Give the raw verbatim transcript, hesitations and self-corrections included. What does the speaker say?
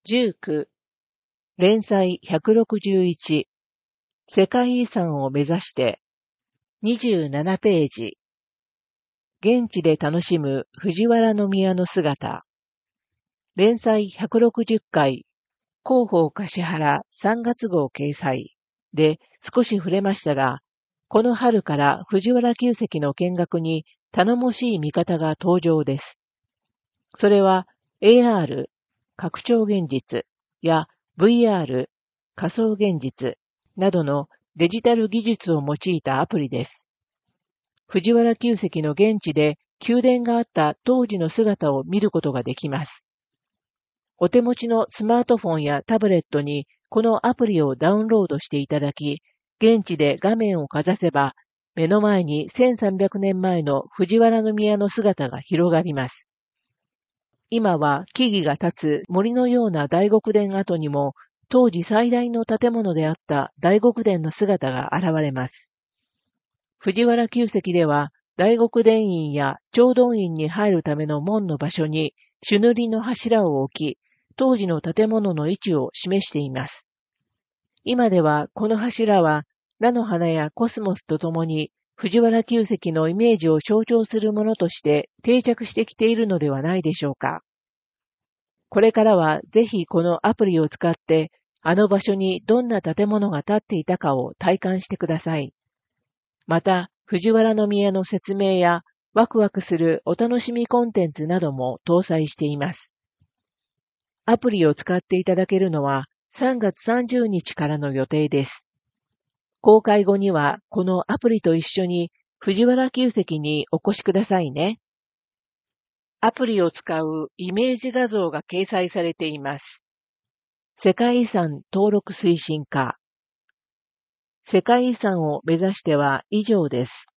じゅうきゅう連載ひゃくろくじゅういち世界遺産を目指してにじゅうななページ現地で楽しむ藤原宮の姿連載ひゃくろくじゅっかい広報橿原さんがつ号掲載で少し触れましたが、この春から藤原旧跡の見学に頼もしい見方が登場です。それは エーアール 拡張現実や ブイアール 仮想現実などのデジタル技術を用いたアプリです。藤原旧跡の現地で宮殿があった当時の姿を見ることができます。お手持ちのスマートフォンやタブレットにこのアプリをダウンロードしていただき、現地で画面をかざせば、目の前にせんさんびゃくねんまえの藤原宮の姿が広がります。今は木々が立つ森のような大極殿跡にも、当時最大の建物であった大極殿の姿が現れます。藤原旧跡では、大極殿院や長殿院に入るための門の場所に、朱塗りの柱を置き、当時の建物の位置を示しています。今ではこの柱は菜の花やコスモスとともに藤原旧跡のイメージを象徴するものとして定着してきているのではないでしょうか。これからはぜひこのアプリを使ってあの場所にどんな建物が建っていたかを体感してください。また藤原宮の説明やワクワクするお楽しみコンテンツなども搭載しています。アプリを使っていただけるのはさんがつさんじゅうにちからの予定です。公開後にはこのアプリと一緒に藤原旧跡にお越しくださいね。アプリを使うイメージ画像が掲載されています。世界遺産登録推進課。世界遺産を目指しては以上です。